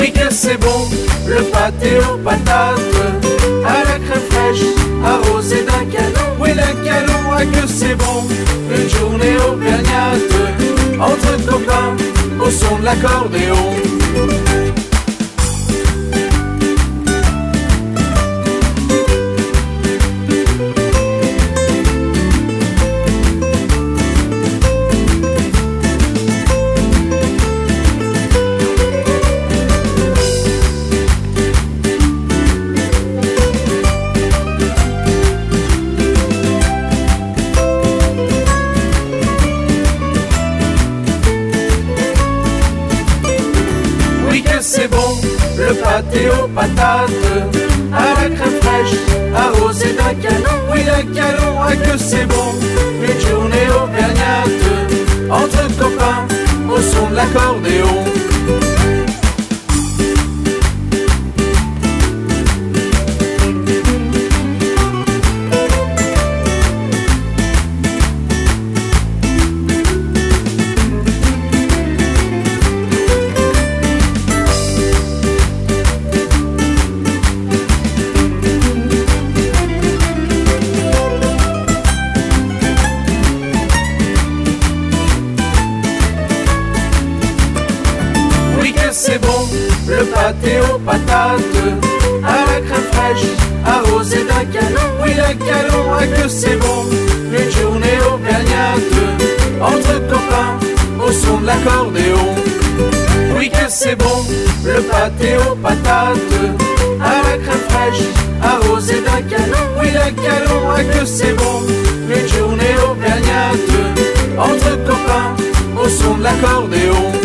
Oui que c'est bon, le pâté aux patates, à la crème fraîche, arrosé d'un canon. Oui d'un canon, ah que c'est bon, une journée auvergnate, entre copains, au son de l'accordéon. C'est bon, le pâté aux patates, à la crème fraîche, arrosé d'un canon. Oui d'un canon, ah que c'est bon, une journée auvergnate, entre copains, au son de l'accordéon. C'est bon, le pâté aux patates, à la crème fraîche, arrosé d'un canon. Oui d'un canon, ah que c'est bon, une journée auvergnate, entre copains, au son de l'accordéon. Oui que c'est bon, le pâté aux patates, à la crème fraîche, arrosé d'un canon. Oui d'un canon, ah que c'est bon, une journée auvergnate, entre copains, au son de l'accordéon.